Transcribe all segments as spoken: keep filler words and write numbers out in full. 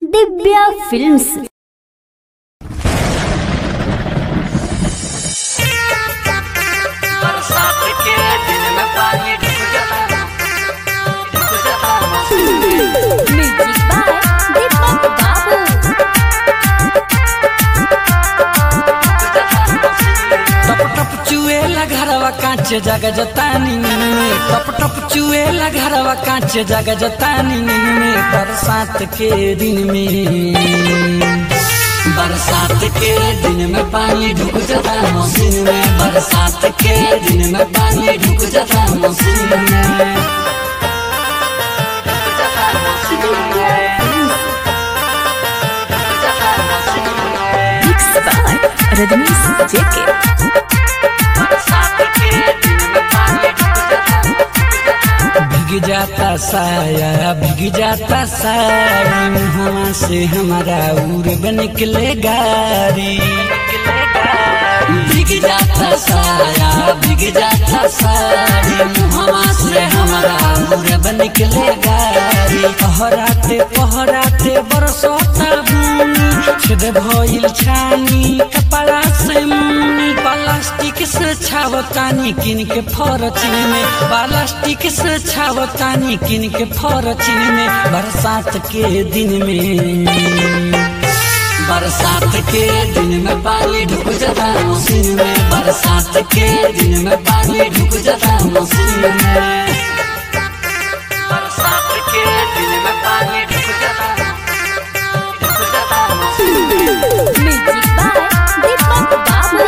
Divya films. बरसात के दिन में पानी डूब जाता, डूब जाता। म्यूजिक बाय दीपक बाबू। टप टप चुएला घरवा कांच जग जतानी में, टप टप चुएला घरवा कांच जग जतानी में। बरसात के दिन में, बरसात के दिन में पानी ढुक जाता मशीन में, बरसात के दिन में पानी ढुक जाता मशीन में। मिक्स बाय रजनीश जेके। बरसात के दिन में पानी ढुक जाता, भीग जाता साया, भीग जाता साड़ी, मुहवा से हमारा उड़ बन निकले गारी। भीग जाता साया, भीग जाता साड़ी, मुहवा से हमारा उड़ बन निकले गारी। पहराते पहराते बरसोता बुनी, छेद भइल छानी कपड़ा से मुनी। प्लास्टिक से छावतानी किन के फरचिन में, प्लास्टिक से छावतानी किन के फरचिन में। बरसात के दिन में, बरसात के दिन में पानी ढुक जाता मशीन में, बरसात के दिन में पानी ढुक जाता मशीन में। बरसात के दिन में पानी ढुक जाता, ढुक जाता मशीन में। म्यूजिक बाय दीपक बाबू।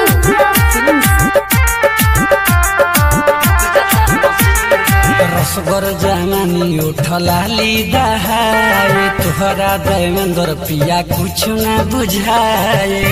रसगर जमानी उठलाली दहाए, तुहरा देवेंद्र पिया कुछ न बुझाए।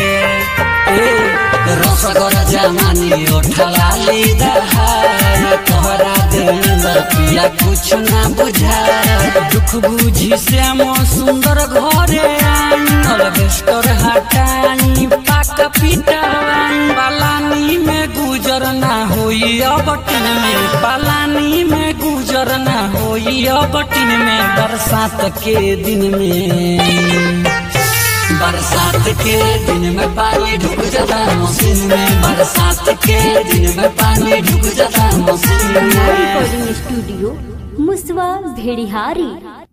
रसगर जमानी उठलाली दहाए, तुहरा देवेंद्र पिया कुछ न बुझाए। दुख बुझी श्याम सुंदर घरे आई, अलबेस्टर हटाई पाक पिटाई। पालानी में गुजर ना होई अबटिन में, पालानी में गुजर ना होई अबटिन में। बरसात के दिन में, बरसात के दिन में पानी ढुक जाता मशीन में, बरसात के दिन में पानी ढुक जाता मशीन में। रिकॉर्डिंग स्टूडियो मुसवा भेड़िहारी।